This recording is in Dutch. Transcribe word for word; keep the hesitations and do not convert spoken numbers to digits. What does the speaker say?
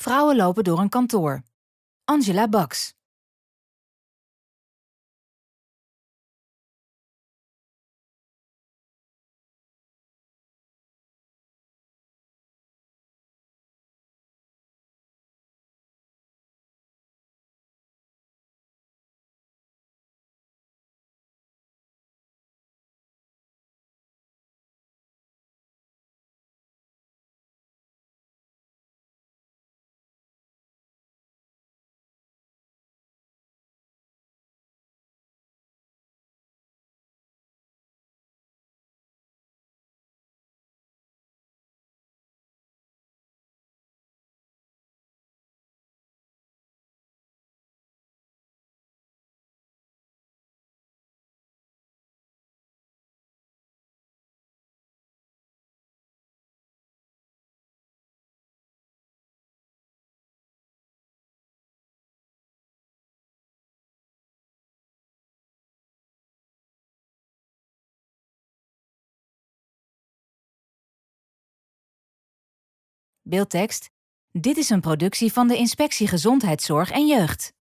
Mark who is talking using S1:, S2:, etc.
S1: Vrouwen lopen door een kantoor. Angela Baks. Beeldtekst. Dit is een productie van de Inspectie Gezondheidszorg en Jeugd.